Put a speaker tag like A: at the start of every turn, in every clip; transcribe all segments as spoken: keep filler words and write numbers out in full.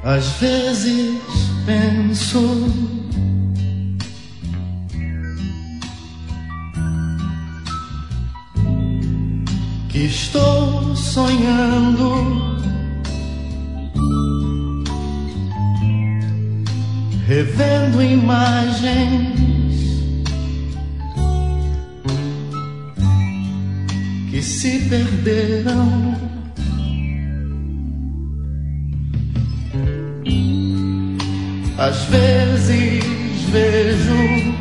A: Às vezes penso que estou sonhando, revendo imagens que se perderam. Às vezes vejo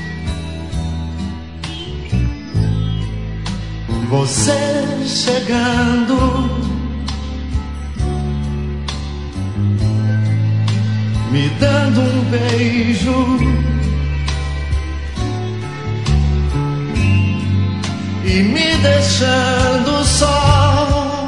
A: você chegando, me dando um beijo e me deixando só.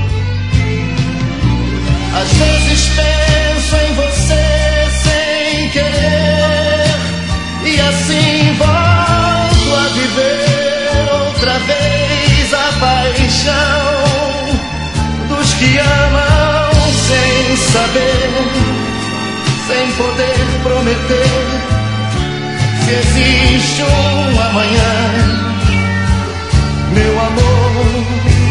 A: Às vezes penso em você sem querer e assim volto a viver outra vez a paixão dos que amam sem saber, sem poder prometer se existe um amanhã. Meu amor,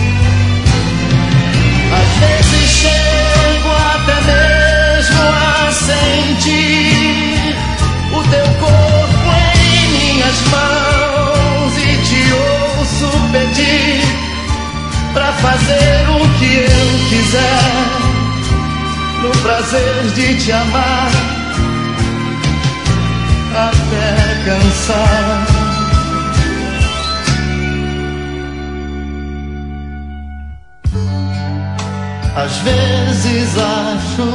A: às vezes chego até mesmo a sentir o teu corpo em minhas mãos e te ouço pedir pra fazer o que eu quiser, no prazer de te amar até cansar. Às vezes acho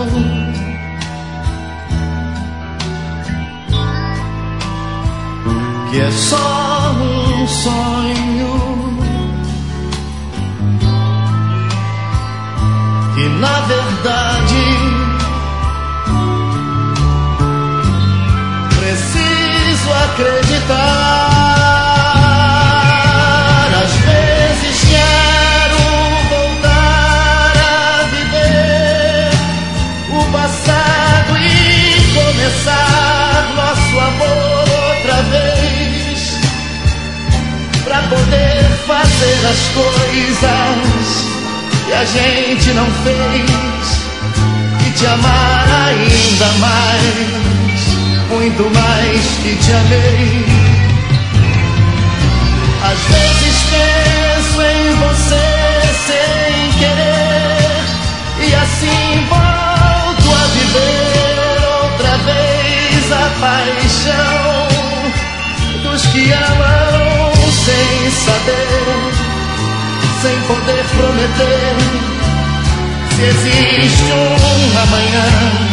A: que é só um sonho, que na verdade preciso acreditar. Às vezes quero voltar a viver o passado e começar nosso amor outra vez, pra poder fazer as coisas que a gente não fez e te amar ainda mais, muito mais que te amei. Às vezes penso em você sem querer e assim volto a viver outra vez a paixão dos que amam sem saber, sem poder prometer se existe um amanhã.